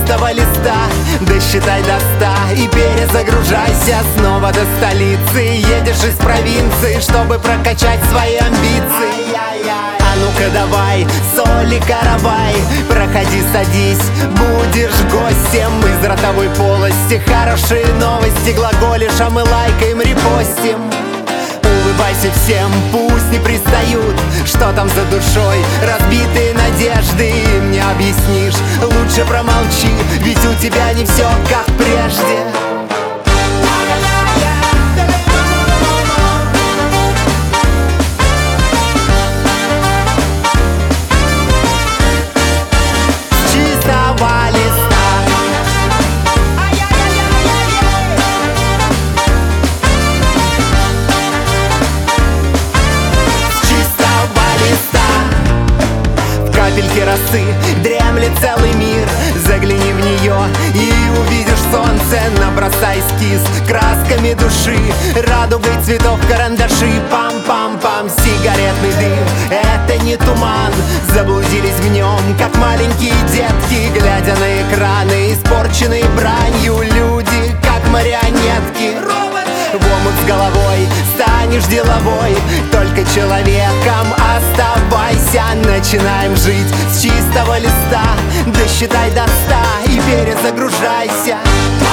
чистого листа досчитай до 100 и перезагружайся снова до столицы. Едешь из провинции, чтобы прокачать свои амбиции. А ну-ка давай, соли каравай, проходи, садись, будешь гостем из ротовой полости. Хорошие новости глаголишь, а мы лайкаем, репостим. Улыбайся всем, пусть не пристают, что там за душой, разбитые надежды им не объяснишь. Лучше промолчи, ведь у тебя не все как прежде. Капельки росы дремлет целый мир. Загляни в нее и увидишь солнце. Набросай эскиз красками души, радугой цветов карандаши. Пам-пам-пам, сигаретный дым — это не туман. Заблудились в нем, как маленькие детки, глядя на экраны, испорченные бранью люди, как марионетки. В омут с головой станешь деловой, только человеком оставайся. Начинаем жить с чистого листа, досчитай до 100 и перезагружайся.